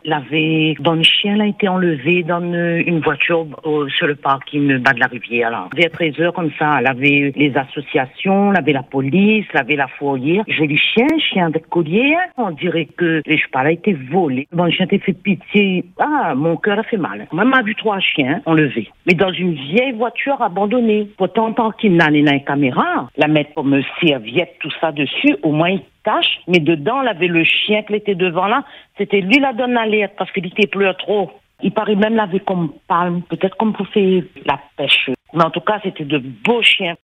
Dans le chien, a été enlevé dans une voiture sur le parking bas de la rivière. Là. Vers 13h comme ça, elle avait les associations, elle avait la police, elle avait la fourrière. Joli chien avec collier. On dirait que, je sais pas, elle a été volée. Bon, le chien t'a fait pitié. Ah, mon cœur a fait mal. Maman a vu 3 chiens enlevés. Mais dans une vieille voiture abandonnée. Pourtant, tant qu'il n'a une caméra, la mettre comme serviette, tout ça dessus, au moins il cache. Mais dedans, il avait le chien qui était devant là. C'était lui la donne l'alerte parce qu'il était pleure trop. Il paraît même l'avait comme palme, peut-être comme pour faire la pêche. Mais en tout cas, c'était de beaux chiens.